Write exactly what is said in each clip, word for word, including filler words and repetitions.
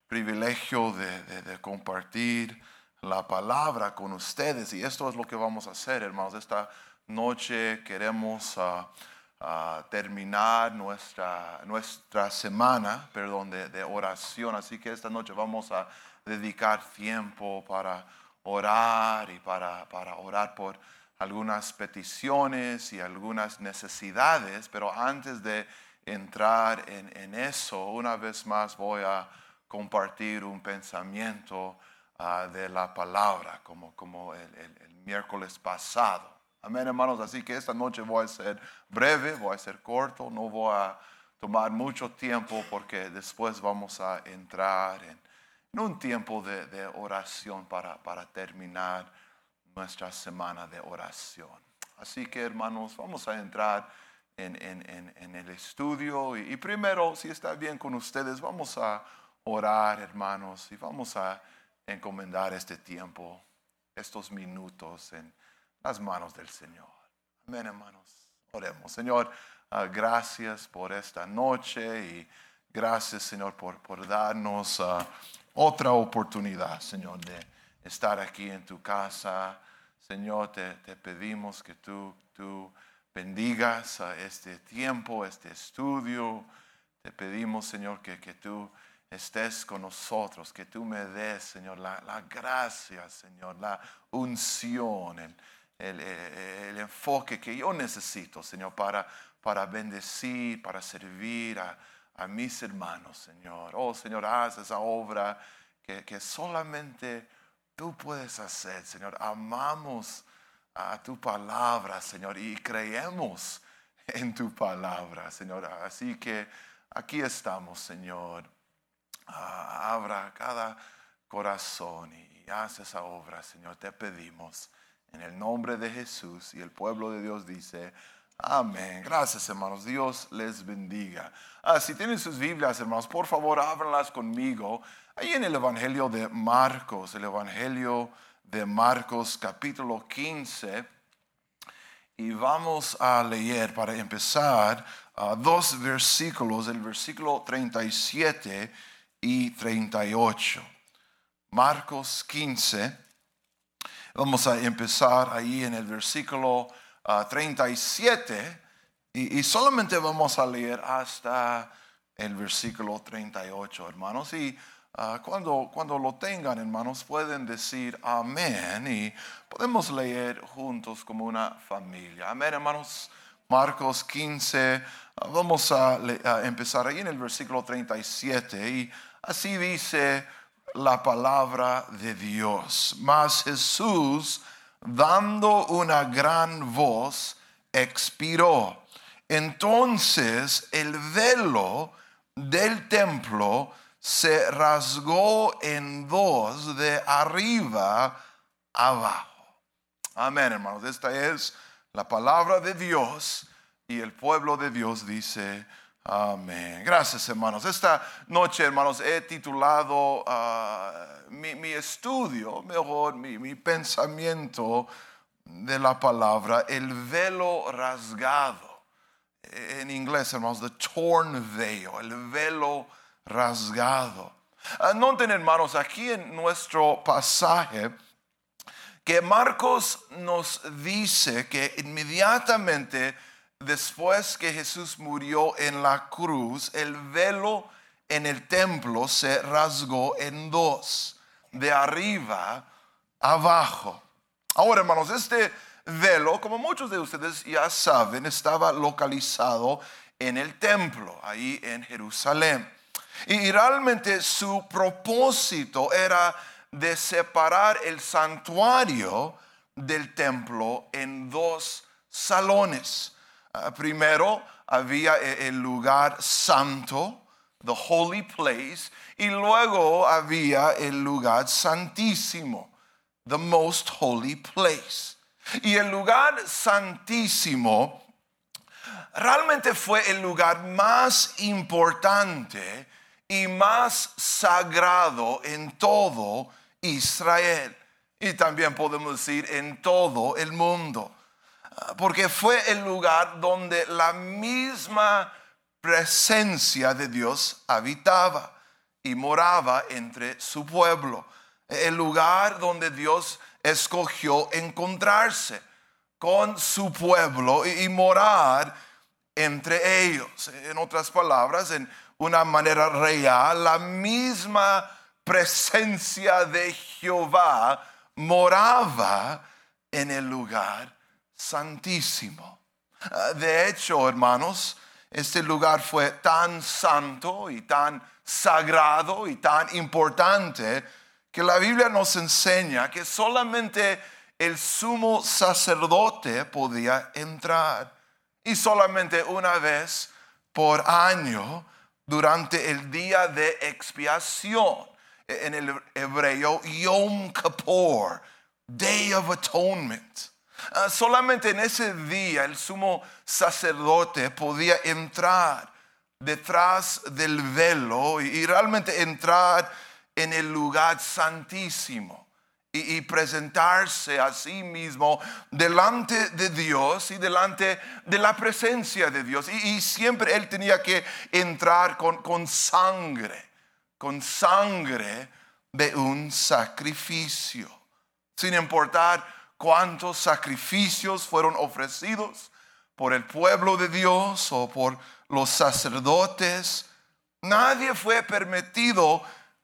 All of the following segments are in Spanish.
privilegio de, de, de compartir la palabra con ustedes. Y esto es lo que vamos a hacer, hermanos. Esta noche queremos uh, uh, terminar nuestra, nuestra semana perdón, de, de oración. Así que esta noche vamos a dedicar tiempo para orar y para, para orar por algunas peticiones y algunas necesidades. Pero antes de entrar en, en eso, una vez más voy a compartir un pensamiento uh, de la palabra, como, como el, el, el miércoles pasado. Amén, hermanos. Así que esta noche voy a ser breve, voy a ser corto, no voy a tomar mucho tiempo porque después vamos a entrar en, en un tiempo de, de oración para, para terminar nuestra semana de oración. Así que, hermanos, vamos a entrar en, en, en, en el estudio y, y primero, si está bien con ustedes, vamos a orar, hermanos, y vamos a encomendar este tiempo, estos minutos en las manos del Señor. Amén, hermanos. Oremos. Señor, uh, gracias por esta noche y gracias, Señor, por, por darnos uh, otra oportunidad, Señor, de estar aquí en tu casa. Señor, te, te pedimos que tú, tú bendigas uh, este tiempo, este estudio. Te pedimos, Señor, que, que tú estés con nosotros, que tú me des, Señor, la, la gracia, Señor, la unción, el, el, el, el enfoque que yo necesito, Señor, para, para bendecir, para servir a, a mis hermanos, Señor. Oh, Señor, haz esa obra que, que solamente tú puedes hacer, Señor. Amamos a tu palabra, Señor, y creemos en tu palabra, Señor. Así que aquí estamos, Señor. Uh, abra cada corazón y, y haz esa obra, Señor. Te pedimos en el nombre de Jesús. Y el pueblo de Dios dice amén. Gracias, hermanos. Dios les bendiga. Uh, si tienen sus Biblias, hermanos, por favor, ábranlas conmigo. Ahí en el Evangelio de Marcos, el Evangelio de Marcos, capítulo quince. Y vamos a leer para empezar uh, dos versículos, el versículo treinta y siete y treinta y ocho. Marcos quince. Vamos a empezar ahí en el versículo uh, treinta y siete y, y solamente vamos a leer hasta el versículo treinta y ocho, hermanos. Y uh, cuando, cuando lo tengan, hermanos, pueden decir amén y podemos leer juntos como una familia. Amén, hermanos. Marcos quince, uh, vamos a, a empezar ahí en el versículo treinta y siete y así dice la palabra de Dios. Mas Jesús, dando una gran voz, expiró. Entonces el velo del templo se rasgó en dos de arriba abajo. Amén, hermanos. Esta es la palabra de Dios y el pueblo de Dios dice amén. Gracias, hermanos. Esta noche, hermanos, he titulado uh, mi, mi estudio, mejor mi, mi pensamiento de la palabra, el velo rasgado. En inglés, hermanos, the torn veil, el velo rasgado. Uh, noten, hermanos, aquí en nuestro pasaje que Marcos nos dice que inmediatamente después que Jesús murió en la cruz, el velo en el templo se rasgó en dos, de arriba abajo. Ahora, hermanos, este velo, como muchos de ustedes ya saben, estaba localizado en el templo, ahí en Jerusalén. Y realmente su propósito era de separar el santuario del templo en dos salones. Uh, primero había el lugar santo, the holy place, y luego había el lugar santísimo, the most holy place. Y el lugar santísimo realmente fue el lugar más importante y más sagrado en todo Israel. Y también podemos decir en todo el mundo. Porque fue el lugar donde la misma presencia de Dios habitaba. y moraba entre su pueblo. El lugar donde Dios escogió encontrarse con su pueblo y, y morar entre ellos. En otras palabras, en una manera real, la misma presencia de Jehová moraba en el lugar santísimo. De hecho, hermanos, este lugar fue tan santo y tan sagrado y tan importante que la Biblia nos enseña que solamente el sumo sacerdote podía entrar, y solamente una vez por año durante el día de expiación. En el hebreo, Yom Kippur, Day of Atonement. Uh, solamente en ese día el sumo sacerdote podía entrar detrás del velo y, y realmente entrar en el lugar santísimo y, y presentarse a sí mismo delante de Dios y delante de la presencia de Dios. Y, y siempre él tenía que entrar con, con sangre, con sangre de un sacrificio. Sin importar cuántos sacrificios fueron ofrecidos por el pueblo de Dios o por los sacerdotes, nadie fue permitido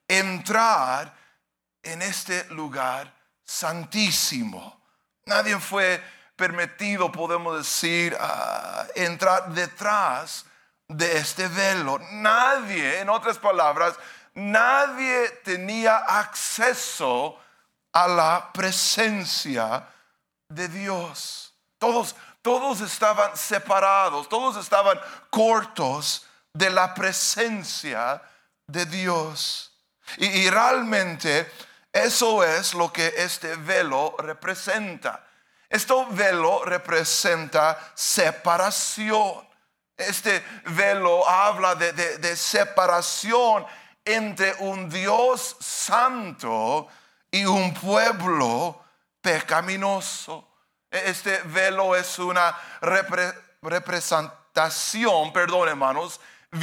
entrar en este lugar santísimo. Nadie fue permitido, podemos decir, uh, entrar detrás de este velo. Nadie, en otras palabras, nadie tenía acceso a la presencia de Dios. Todos, todos estaban separados, todos estaban cortos de la presencia de Dios. Y, y realmente eso es lo que este velo representa. Este velo representa separación. Este velo habla de, de, de separación entre un Dios santo y un pueblo pecaminoso. Este velo es una repre, representación, perdón hermanos,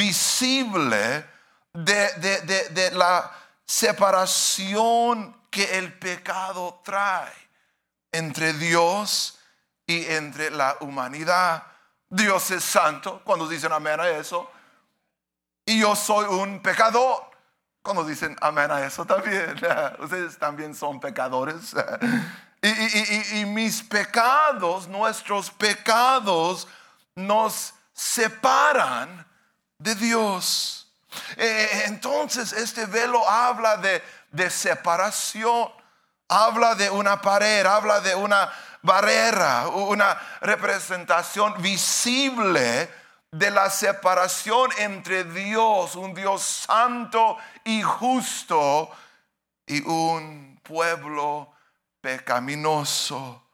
visible de, de, de, de la separación que el pecado trae entre Dios y entre la humanidad. Dios es santo, cuando dicen amén a eso, y yo soy un pecador. Cuando dicen amén a eso también, ustedes también son pecadores. Y, y, y, y mis pecados, nuestros pecados nos separan de Dios. Entonces este velo habla de, de separación, habla de una pared, habla de una barrera, una representación visible de la separación entre Dios, un Dios santo y justo, y un pueblo pecaminoso.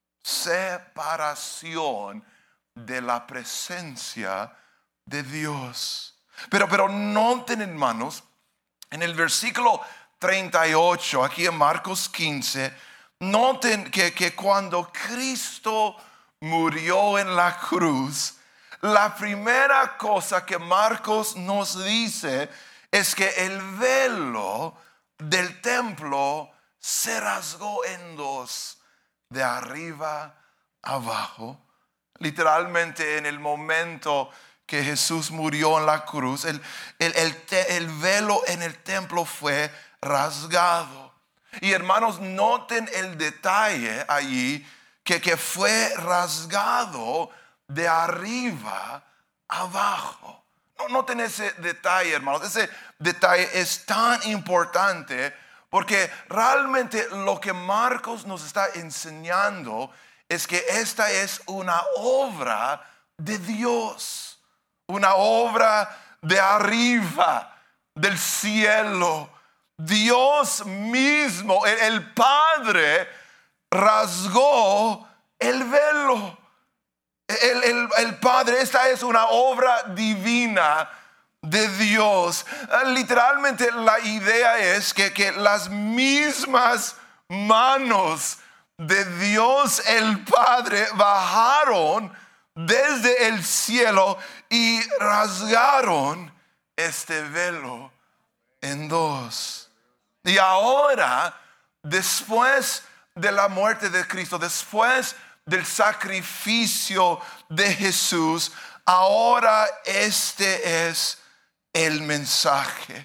Separación de la presencia de Dios. Pero, pero noten, hermanos, en el versículo treinta y ocho, aquí en Marcos quince, noten que, que cuando Cristo murió en la cruz, la primera cosa que Marcos nos dice es que el velo del templo se rasgó en dos, de arriba abajo. Literalmente en el momento que Jesús murió en la cruz, el, el, el, el velo en el templo fue rasgado. Y hermanos, noten el detalle allí, que, que fue rasgado de arriba abajo. No, noten ese detalle, hermanos. Ese detalle es tan importante porque realmente lo que Marcos nos está enseñando es que esta es una obra de Dios, una obra de arriba, del cielo. Dios mismo, el, el Padre, rasgó el velo. El, el, el Padre, esta es una obra divina de Dios. Literalmente la idea es que, que las mismas manos de Dios el Padre bajaron desde el cielo y rasgaron este velo en dos. Y ahora, después de la muerte de Cristo, después del sacrificio de Jesús, ahora este es el mensaje.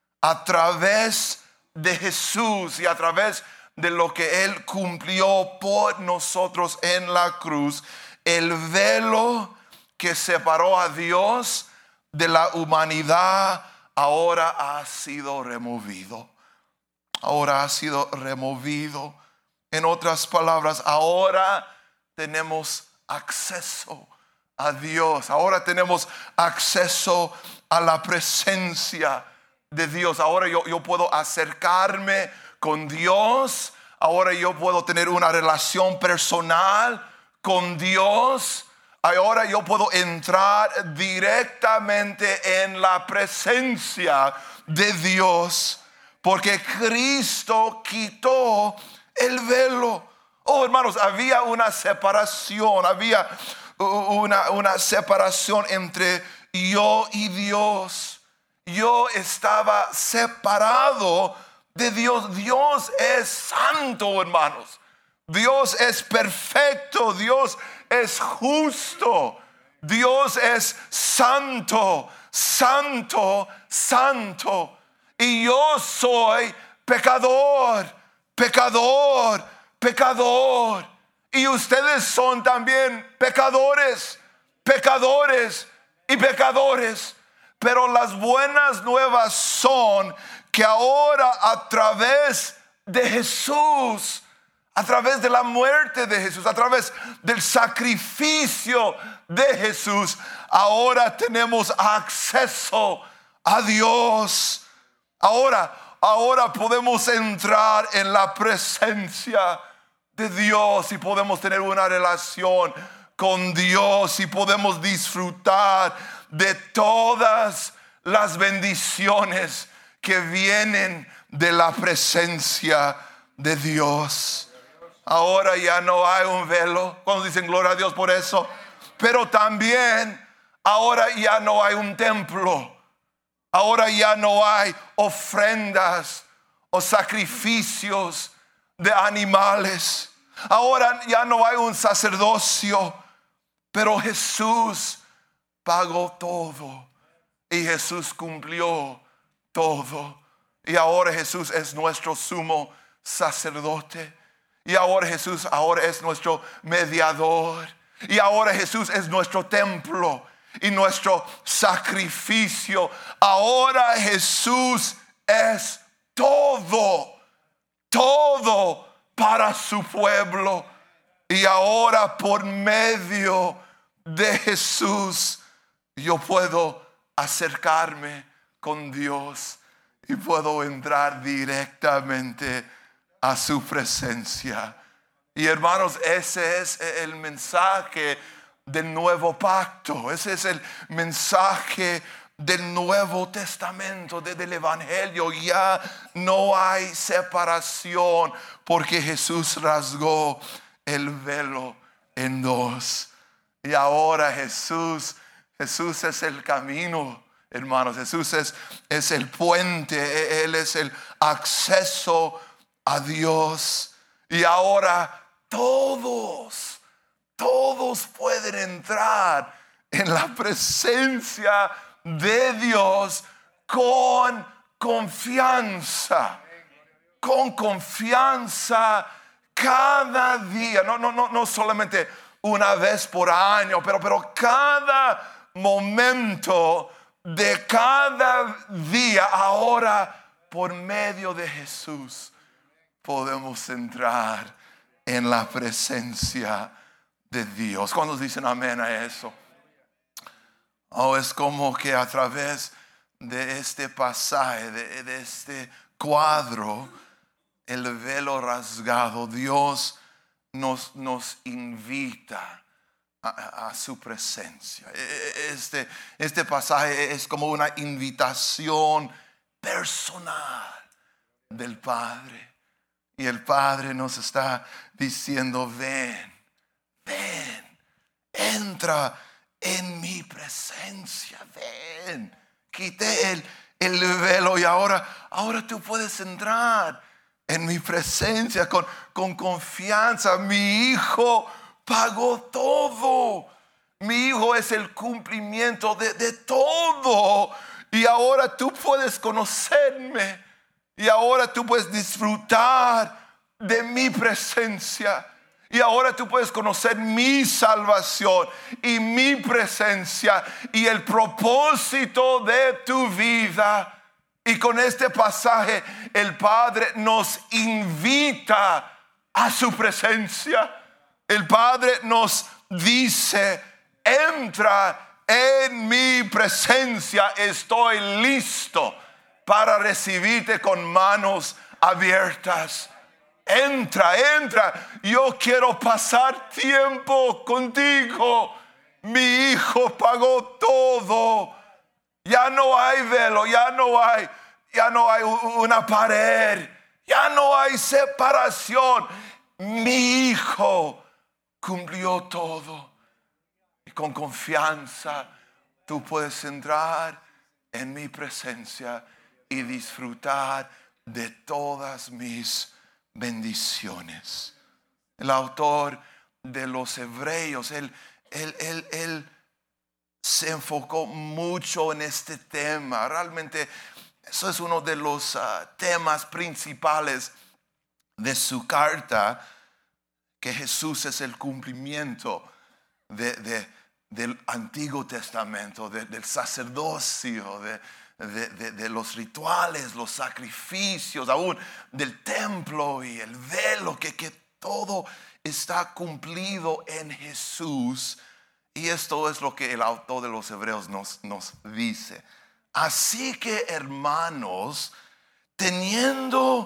A través de Jesús y a través de lo que Él cumplió por nosotros en la cruz, el velo que separó a Dios de la humanidad ahora ha sido removido. Ahora ha sido removido. En otras palabras, ahora tenemos acceso a Dios. Ahora tenemos acceso a la presencia de Dios. Ahora yo, yo puedo acercarme con Dios. Ahora yo puedo tener una relación personal con Dios. Ahora yo puedo entrar directamente en la presencia de Dios, porque Cristo quitó el velo. Oh, hermanos, había una separación, había una, una separación entre yo y Dios. Yo estaba separado de Dios. Dios es santo, hermanos. Dios es perfecto. Dios es justo. Dios es santo, santo, santo. Y yo soy pecador, pecador, pecador. Y ustedes son también pecadores, pecadores y pecadores. Pero las buenas nuevas son que ahora a través de Jesús, a través de la muerte de Jesús, a través del sacrificio de Jesús, ahora tenemos acceso a Dios. Ahora, ahora podemos entrar en la presencia de Dios y podemos tener una relación con Dios y podemos disfrutar de todas las bendiciones que vienen de la presencia de Dios. Ahora ya no hay un velo. Cuando dicen gloria a Dios por eso. Pero también ahora ya no hay un templo. Ahora ya no hay ofrendas o sacrificios de animales. Ahora ya no hay un sacerdocio. Pero Jesús pagó todo. Y Jesús cumplió todo. Y ahora Jesús es nuestro sumo sacerdote. Y ahora Jesús ahora es nuestro mediador. Y ahora Jesús es nuestro templo y nuestro sacrificio. Ahora Jesús es todo, todo para su pueblo. Y ahora por medio de Jesús yo puedo acercarme con Dios y puedo entrar directamente a su presencia. Y hermanos, ese es el mensaje del nuevo pacto. Ese es el mensaje del Nuevo Testamento, de, del Evangelio. Ya no hay separación porque Jesús rasgó el velo en dos. Y ahora Jesús, Jesús es el camino, hermanos. Jesús es, es el puente. Él es el acceso a Dios. Y ahora todos, todos pueden entrar en la presencia de Dios con confianza. Con confianza cada día. No, no, no, no solamente una vez por año, pero, pero cada momento de cada día. Ahora, por medio de Jesús, podemos entrar en la presencia de Dios. ¿Cuántos dicen amén a eso? Oh, es como que a través de este pasaje, de, de este cuadro, el velo rasgado, Dios nos, nos invita a, a su presencia. Este, este pasaje es como una invitación personal del Padre. Y el Padre nos está diciendo, ven, ven, entra en mi presencia, ven. Quité el, el velo y ahora, ahora tú puedes entrar en mi presencia con, con confianza. Mi Hijo pagó todo. Mi Hijo es el cumplimiento de, de todo. Y ahora tú puedes conocerme. Y ahora tú puedes disfrutar de mi presencia. Y ahora tú puedes conocer mi salvación y mi presencia y el propósito de tu vida. Y con este pasaje el Padre nos invita a su presencia. El Padre nos dice: entra en mi presencia, estoy listo para recibirte con manos abiertas. Entra, entra, yo quiero pasar tiempo contigo. Mi Hijo pagó todo. Ya no hay velo, ya no hay, ya no hay una pared, ya no hay separación. Mi Hijo cumplió todo. Y con confianza tú puedes entrar en mi presencia y disfrutar de todas mis bendiciones. El autor de los Hebreos, él, él, él, él se enfocó mucho en este tema. Realmente eso es uno de los uh, temas principales de su carta, que Jesús es el cumplimiento de, de, del Antiguo Testamento, de, del sacerdocio, de De, de, de los rituales, los sacrificios, aún del templo y el velo, que, que todo está cumplido en Jesús. Y esto es lo que el autor de los Hebreos nos, nos dice. Así que, hermanos, teniendo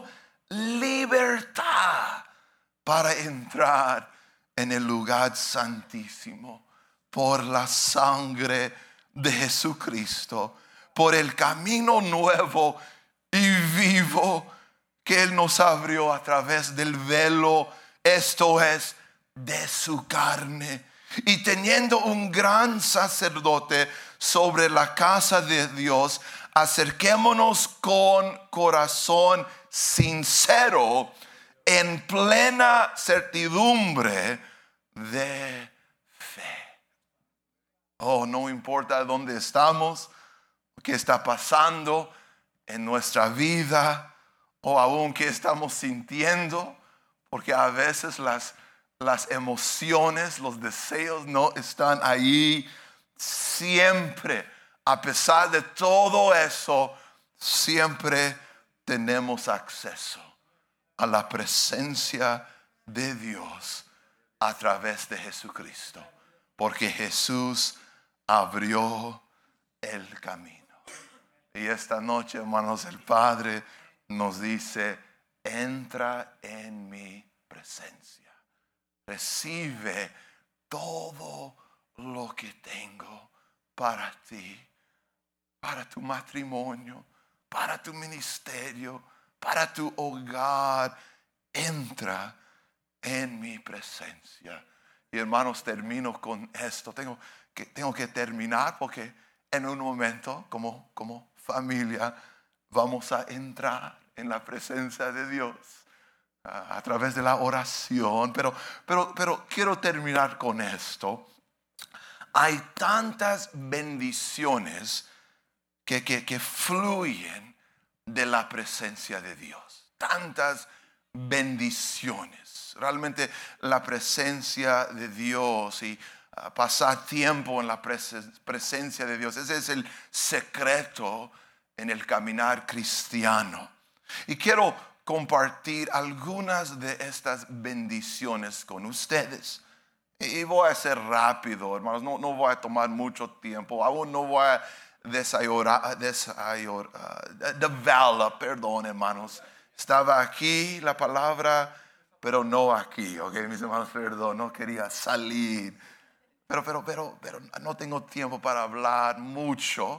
libertad para entrar en el lugar santísimo por la sangre de Jesucristo, por el camino nuevo y vivo que Él nos abrió a través del velo, esto es, de su carne. Y teniendo un gran sacerdote sobre la casa de Dios, acerquémonos con corazón sincero, en plena certidumbre de fe. Oh, no importa dónde estamos, qué está pasando en nuestra vida, o aún qué estamos sintiendo, porque a veces las, las emociones, los deseos no están ahí. Siempre, a pesar de todo eso, siempre tenemos acceso a la presencia de Dios a través de Jesucristo, porque Jesús abrió el camino. Y esta noche, hermanos, el Padre nos dice: entra en mi presencia, recibe todo lo que tengo para ti, para tu matrimonio, para tu ministerio, para tu hogar. Entra en mi presencia. Y hermanos, termino con esto. Tengo que, tengo que terminar porque en un momento, como, como familia, vamos a entrar en la presencia de Dios a, a través de la oración. Pero, pero, pero quiero terminar con esto. Hay tantas bendiciones que, que, que fluyen de la presencia de Dios. Tantas bendiciones. Realmente la presencia de Dios y uh, pasar tiempo en la pres- presencia de Dios, ese es el secreto en el caminar cristiano. Y quiero compartir algunas de estas bendiciones con ustedes. Y voy a ser rápido, hermanos, no, no voy a tomar mucho tiempo, aún no voy a desayunar, desayunar, uh, develop, perdón, hermanos. Estaba aquí la palabra, pero no aquí, ok, mis hermanos, perdón, no quería salir. Pero, pero, pero, pero no tengo tiempo para hablar mucho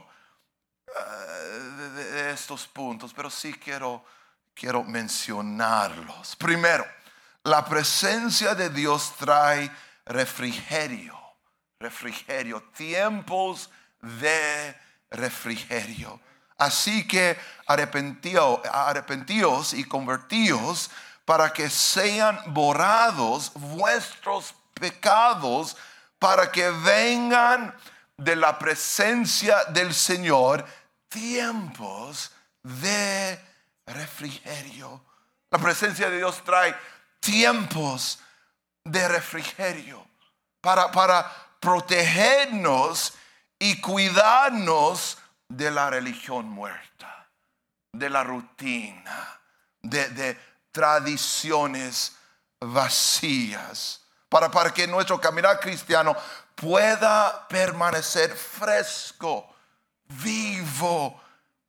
uh, de, de estos puntos, pero sí quiero, quiero mencionarlos. Primero, la presencia de Dios trae refrigerio, refrigerio, tiempos de refrigerio. Así que arrepentíos, arrepentíos y convertíos para que sean borrados vuestros pecados, para que vengan de la presencia del Señor tiempos de refrigerio. La presencia de Dios trae tiempos de refrigerio para, para protegernos y cuidarnos de la religión muerta, de la rutina, de, de tradiciones vacías, para, para que nuestro caminar cristiano pueda permanecer fresco, vivo,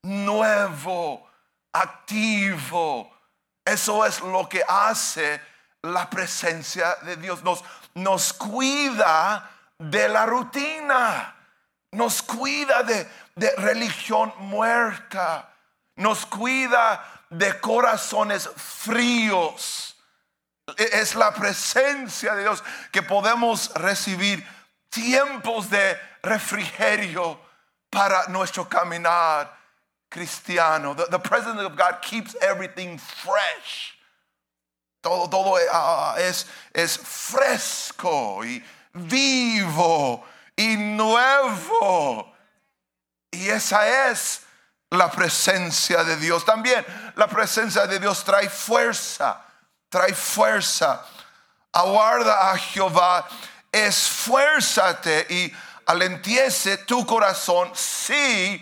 nuevo, activo. Eso es lo que hace la presencia de Dios. Nos, nos cuida de la rutina, nos cuida de, de religión muerta, nos cuida de corazones fríos. Es la presencia de Dios que podemos recibir tiempos de refrigerio para nuestro caminar cristiano. The, the presence of God keeps everything fresh. Todo, todo uh, es, es fresco y vivo y nuevo. Y esa es la presencia de Dios. También la presencia de Dios trae fuerza. Trae fuerza. Aguarda a Jehová. Esfuérzate y alentiese tu corazón. Sí,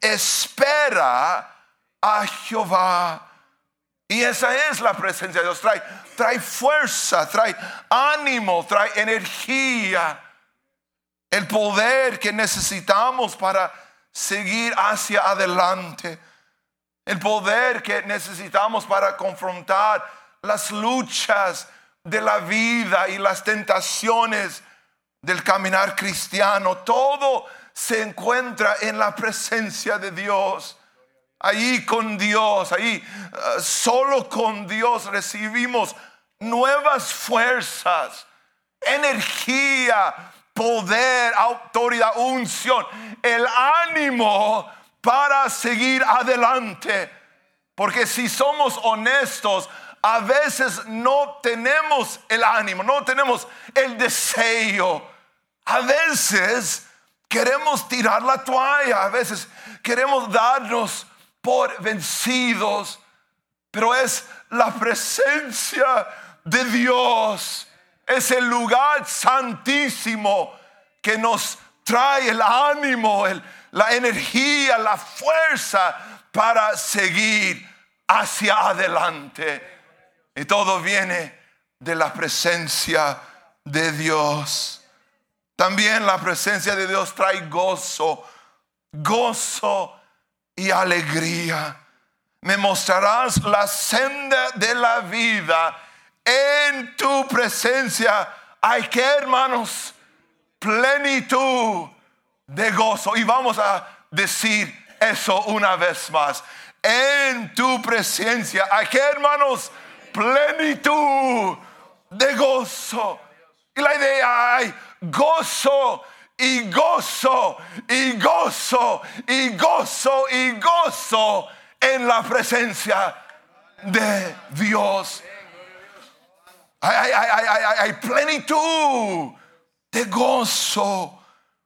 espera a Jehová. Y esa es la presencia de Dios. Trae, trae fuerza, trae ánimo, trae energía. El poder que necesitamos para seguir hacia adelante. El poder que necesitamos para confrontar las luchas de la vida y las tentaciones del caminar cristiano. Todo se encuentra en la presencia de Dios. Allí con Dios, allí uh, solo con Dios recibimos nuevas fuerzas, energía, poder, autoridad, unción, el ánimo para seguir adelante. Porque si somos honestos, a veces no tenemos el ánimo, no tenemos el deseo. A veces queremos tirar la toalla, a veces queremos darnos por vencidos, pero es la presencia de Dios, es el lugar santísimo que nos trae el ánimo, el, la energía, la fuerza para seguir hacia adelante. Y todo viene de la presencia de Dios. También la presencia de Dios trae gozo, gozo y alegría. Me mostrarás la senda de la vida. En tu presencia hay que, hermanos, plenitud de gozo. Y vamos a decir eso una vez más. En tu presencia hay que, hermanos, plenitud de gozo. Y la idea hay gozo y gozo y gozo y gozo y gozo en la presencia de Dios. Hay, hay, hay, hay, hay plenitud de gozo,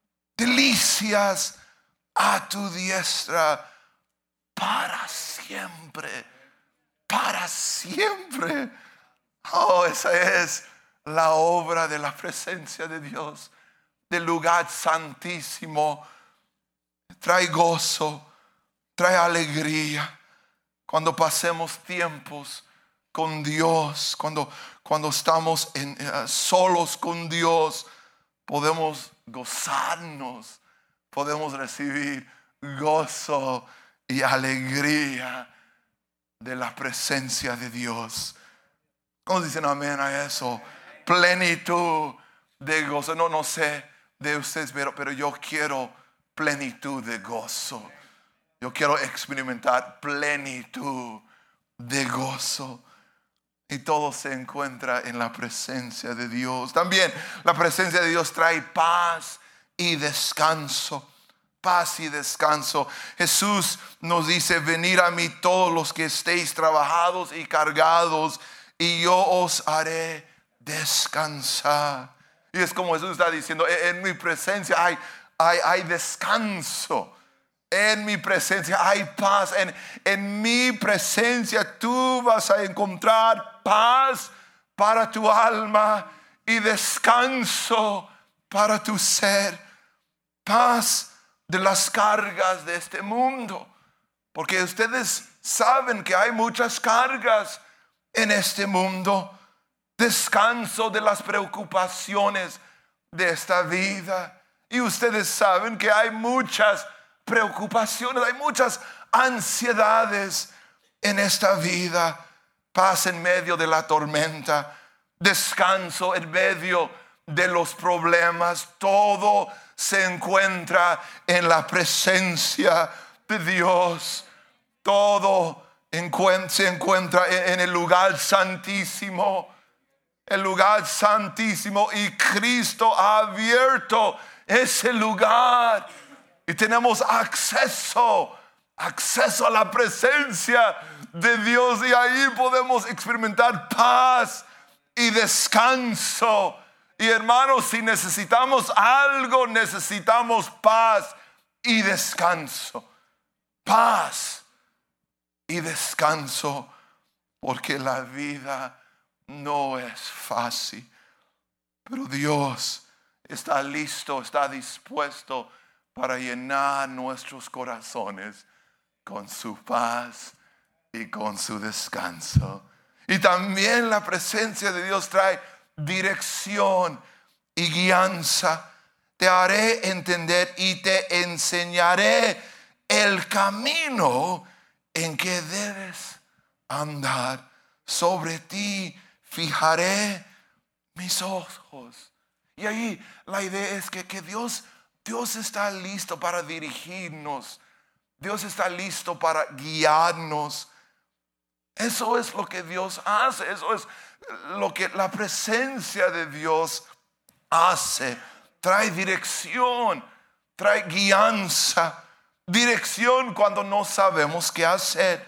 delicias a tu diestra para siempre, para siempre. Oh, esa es la obra de la presencia de Dios, del lugar santísimo. Trae gozo, trae alegría cuando pasemos tiempos con Dios, cuando, cuando estamos en, uh, solos con Dios. Podemos gozarnos, podemos recibir gozo y alegría de la presencia de Dios. ¿Cómo dicen amén a eso? Plenitud de gozo. No, no sé de ustedes, pero, pero yo quiero plenitud de gozo. Yo quiero experimentar plenitud de gozo. Y todo se encuentra en la presencia de Dios. También la presencia de Dios trae paz y descanso. paz y descanso. Jesús nos dice: venid a mí todos los que estéis trabajados y cargados, y yo os haré descansar. Y es como Jesús está diciendo: en, en mi presencia hay, hay, hay descanso. En mi presencia hay paz. En, en mi presencia tú vas a encontrar paz para tu alma y descanso para tu ser. Paz de las cargas de este mundo. Porque ustedes saben que hay muchas cargas en este mundo. Descanso de las preocupaciones de esta vida. Y ustedes saben que hay muchas preocupaciones, hay muchas ansiedades en esta vida. Paz en medio de la tormenta, descanso en medio de los problemas. Todo se encuentra en la presencia de Dios. Todo se encuentra en el lugar santísimo. El lugar santísimo, y Cristo ha abierto ese lugar. Y tenemos acceso, acceso a la presencia de Dios. Y ahí podemos experimentar paz y descanso. Y hermanos, si necesitamos algo, necesitamos paz y descanso. Paz y descanso. Porque la vida no es fácil. Pero Dios está listo, está dispuesto para llenar nuestros corazones con su paz y con su descanso. Y también la presencia de Dios trae dirección y guianza. Te haré entender y te enseñaré el camino en que debes andar. Sobre ti fijaré mis ojos. Y ahí la idea es que, que Dios, Dios está listo para dirigirnos. Dios está listo para guiarnos. Eso es lo que Dios hace. Eso es lo que la presencia de Dios hace. Trae dirección, trae guianza. Dirección cuando no sabemos qué hacer.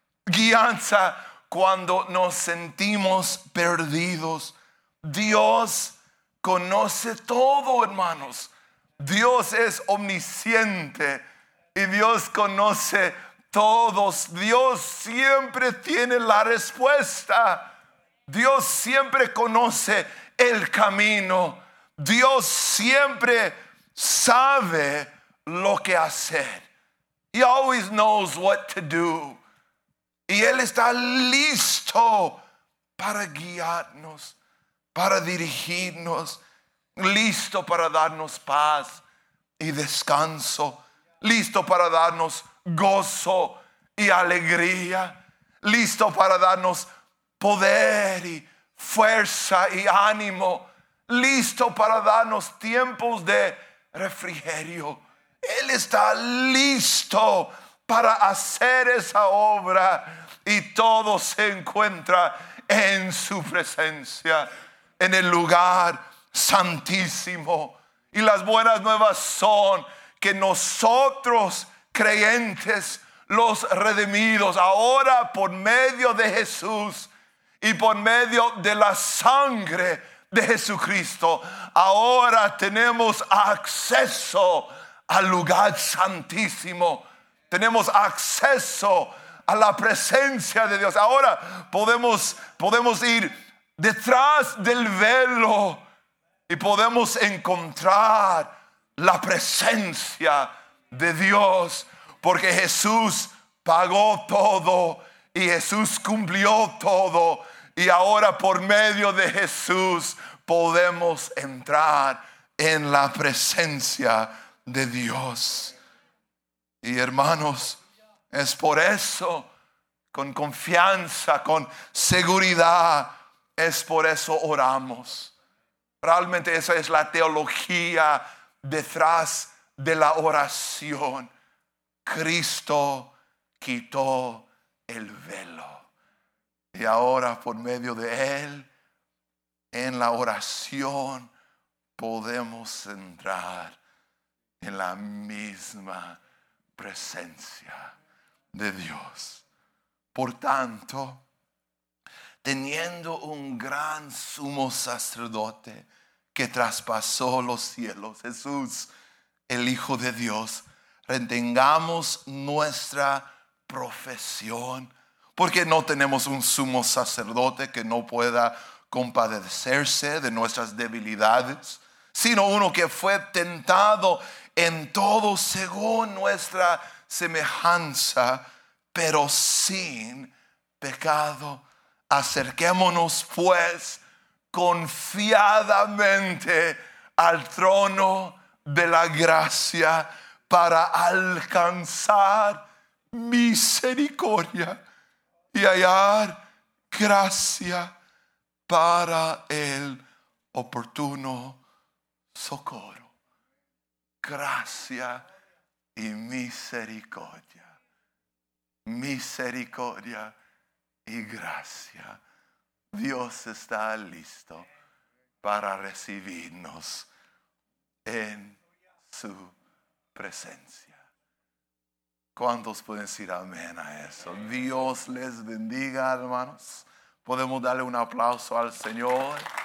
Guianza cuando nos sentimos perdidos. Dios conoce todo, hermanos. Dios es omnisciente y Dios conoce todos. Dios siempre tiene la respuesta. Dios siempre conoce el camino. Dios siempre sabe lo que hacer. He always knows what to do. Y Él está listo para guiarnos, para dirigirnos, listo para darnos paz y descanso, listo para darnos gozo y alegría, listo para darnos poder y fuerza y ánimo, listo para darnos tiempos de refrigerio. Él está listo para hacer esa obra, y todo se encuentra en su presencia, en el lugar santísimo. Y las buenas nuevas son que nosotros, creyentes, los redimidos, ahora por medio de Jesús y por medio de la sangre de Jesucristo, ahora tenemos acceso al lugar santísimo. Tenemos acceso a la presencia de Dios. Ahora podemos, podemos ir detrás del velo y podemos encontrar la presencia de Dios, porque Jesús pagó todo y Jesús cumplió todo, y ahora por medio de Jesús podemos entrar en la presencia de Dios. Y hermanos, es por eso, con confianza, con seguridad, es por eso oramos. Realmente esa es la teología detrás de la oración. Cristo quitó el velo. Y ahora por medio de Él, en la oración, podemos entrar en la misma presencia de Dios. Por tanto, teniendo un gran sumo sacerdote que traspasó los cielos, Jesús, el Hijo de Dios, retengamos nuestra profesión, porque no tenemos un sumo sacerdote que no pueda compadecerse de nuestras debilidades, sino uno que fue tentado en todo según nuestra semejanza, pero sin pecado. Acerquémonos pues confiadamente al trono de la gracia para alcanzar misericordia y hallar gracia para el oportuno socorro. Gracia y misericordia. Misericordia y gracia. Dios está listo para recibirnos en su presencia. ¿Cuántos pueden decir amén a eso? Dios les bendiga, hermanos. Podemos darle un aplauso al Señor.